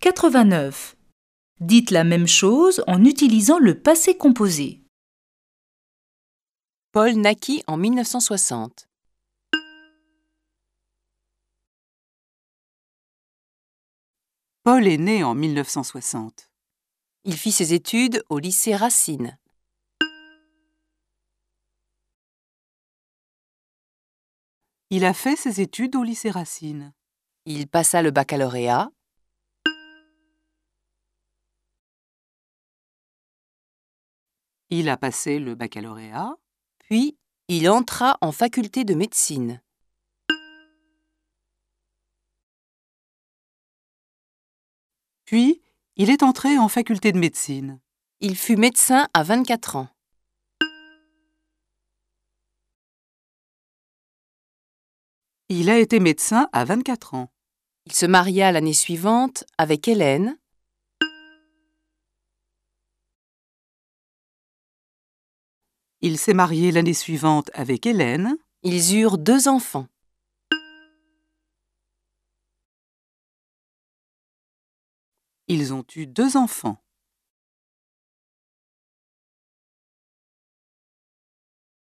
89. Dites la même chose en utilisant le passé composé. Paul naquit en 1960. Paul est né en 1960. Il fit ses études au lycée Racine. Il a fait ses études au lycée Racine. Il passa le baccalauréat. Il a passé le baccalauréat. Puis, il entra en faculté de médecine. Puis, il est entré en faculté de médecine. Il fut médecin à 24 ans. Il a été médecin à 24 ans. Il se maria l'année suivante avec Hélène. Il s'est marié l'année suivante avec Hélène. Ils eurent 2 enfants. Ils ont eu 2 enfants.